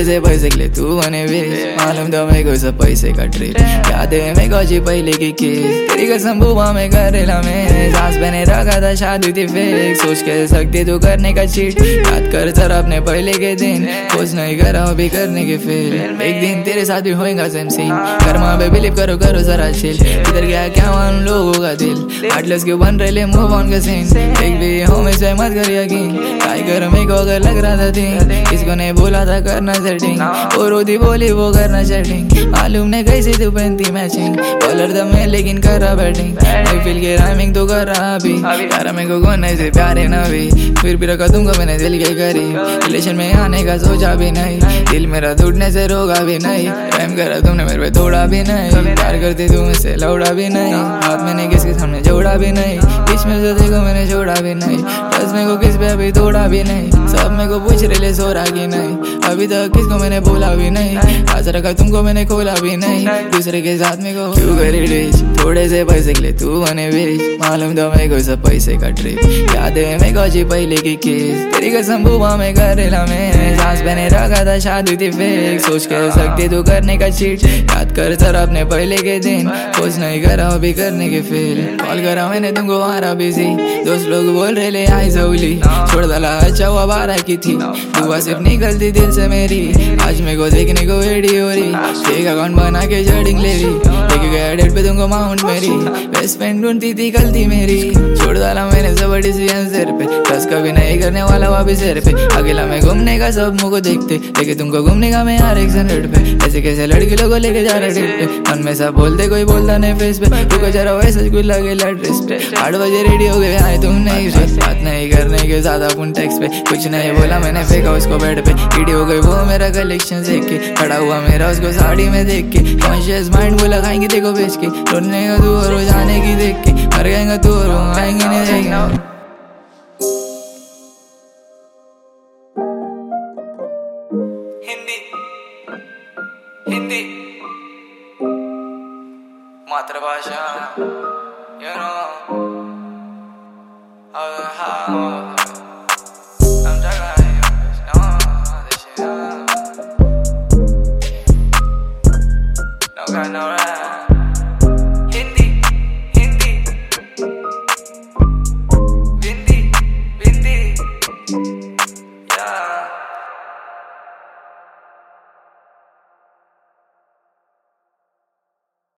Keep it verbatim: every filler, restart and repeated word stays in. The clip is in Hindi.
थोड़े से पैसे के लिए तू बने बेच, मालूम था मेरे को सब पैसे का ट्रिक, याद है मेरे को जी पहले की केस, तेरी कसम बुआ में करेला में सास बने रखा था शादी थी फेक, सोच के सकती तू करने का चीट, याद कर सर अपने पहले के दिन, कुछ नहीं करा अभी करने के फेल, एक दिन तेरे साथ भी होएगा सेम सीन, कर्मा पे बिलीव करो करो जरा चिल, इधर गया क्या मालूम लोगों का दिल, आर्टलेस क्यों बन रहे ले मूव ऑन का सीन, एक भी हो में से मत कर यकीन, ट्राई कर मेरे को अगर लग रहा था दिन, किसको नहीं बोला था करना सेटिंग, और रोदी बोली वो करना सेटिंग, मालूम नहीं कैसे तू पहनती मैचिंग, कलर दम है लेकिन कर रहा बैटिंग, मैं फील के राइमिंग तो कर रहा अभी, यार मेरे को कौन ऐसे प्यारे ना भी, फिर भी रखा दूंगा मैंने दिल के करी, रिलेशन में आने का सोचा भी नहीं, दिल मेरा टूटने से रोगा भी नहीं, प्रेम करा तुमने मेरे पे तोड़ा भी नहीं, प्यार करती तू मुझसे लौड़ा भी नहीं, हाथ मैंने किसके सामने जोड़ा भी नहीं, बीच में से देखो मैंने छोड़ा भी नहीं, बस मेरे को किस पे अभी तोड़ा भी नहीं, सब मेरे को पूछ रहे ले सो रहा कि नहीं, अभी तक किसको मैंने बोला भी नहीं, आज रखा तुमको मैंने खोला भी नहीं, दूसरे के साथ मेरे को क्यों करी डिच, थोड़े से पैसे के लिए तू बने बेच, मालूम था मेरे को सब पैसे का ट्रिक, याद है मेरे को जी पहले की केस, तेरी कसम बुआ में करेला में सांस बने रखा था शादी थी फेक, सोच कर सकती तू करने का चीट, याद कर सर अपने पहले के दिन, कुछ नहीं करा अभी करने के फेल, कॉल करा मैंने तुमको मारा बिजी, दोस्त लोग बोल रहे ले आई जौली, छोड़ डाला अच्छा हुआ बारह की थी, दुआ सिर्फ निकलती दिल से मेरी, आज मेरे को देखने को रेडी हो रही, एक अकाउंट बना के जडिंग ले ली, लेके गया डेट पे तुमको माउंट मेरी, बेस्ट फ्रेंड ढूंढती थी गलती मेरी, छोड़ डाला मैंने सब डिसीजन सिर पे, बस कभी नहीं करने वाला वापिस सिर पे, अकेला मैं घूमने का सब मुझको देखते, लेके तुमको घूमने का मैं यार एक हंड्रेड पे, ऐसे कैसे लड़की लोगों लेके जा रहे डेट पे, मन में सब बोलते कोई बोलता नहीं फेस पे, तू को जरा वैसे कुछ लगे ड्रेस पे, आठ बजे रेडी हो गए आए तुम नहीं पे, बात नहीं करने के ज्यादा फोन टेक्स पे, कुछ नहीं बोला मैंने फेंका उसको बेड पे, वीडियो हो गई वो मेरा कलेक्शन देख के, खड़ा हुआ मेरा उसको साड़ी में देख के, कॉन्शियस माइंड बोला खाएंगे देखो बेच के, रोने का तू और जाने की देख के, मर गएगा तू और आएंगे नहीं देखेंगे। हिंदी हिंदी मातृभाषा, you know, uh, how